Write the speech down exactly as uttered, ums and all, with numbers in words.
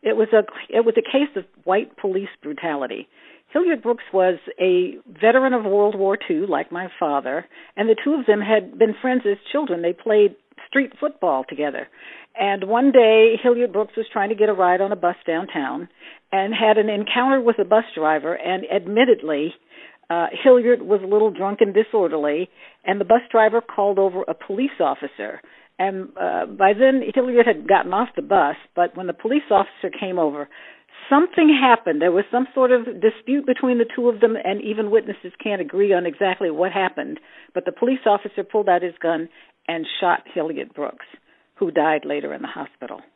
It was a it was a case of white police brutality. Hilliard Brooks was a veteran of World War Two, like my father, and the two of them had been friends as children. They played street football together. And one day, Hilliard Brooks was trying to get a ride on a bus downtown and had an encounter with a bus driver, and admittedly, uh, Hilliard was a little drunk and disorderly, and the bus driver called over a police officer. And uh, by then, Hilliard had gotten off the bus, but when the police officer came over, something happened. There was some sort of dispute between the two of them, and even witnesses can't agree on exactly what happened. But the police officer pulled out his gun and shot Hilliard Brooks, who died later in the hospital.